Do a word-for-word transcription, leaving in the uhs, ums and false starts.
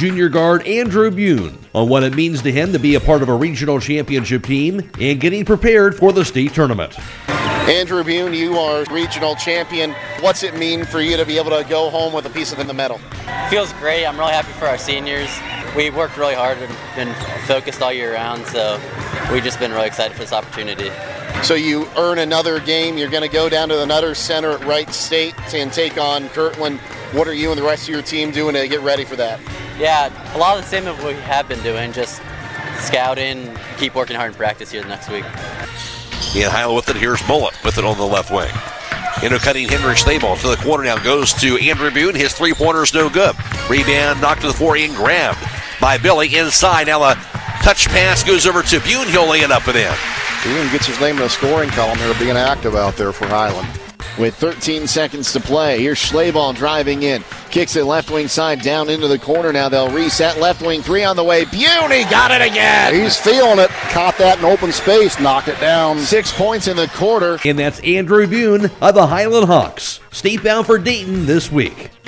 junior guard Andrew Bune on what it means to him to be a part of a regional championship team and getting prepared for the state tournament. Andrew Bune, you are regional champion. What's it mean for you to be able to go home with a piece of the medal? Feels great. I'm really happy for our seniors. We worked really hard and been focused all year round, so we've just been really excited for this opportunity. So you earn another game. You're going to go down to the Nutter Center at Wright State and take on Kirtland. What are you and the rest of your team doing to get ready for that? Yeah, a lot of the same of what we have been doing, just scouting, keep working hard in practice here the next week. In Highland with it, here's Bullitt with it on the left wing. Into cutting Henrik Stable to the corner now goes to Andrew Bune. His three-pointer's no good. Rebound knocked to the floor and grabbed by Billy inside. Now a touch pass goes over to Bune. He'll lay it up and in. Bune gets his name in the scoring column here, being active out there for Highland. With thirteen seconds to play, here's Schleball driving in. Kicks it left wing side down into the corner. Now they'll reset. Left wing three on the way. Bune, he got it again. He's feeling it. Caught that in open space. Knocked it down. Six points in the quarter. And that's Andrew Bune of the Highland Hawks. State bound for Dayton this week.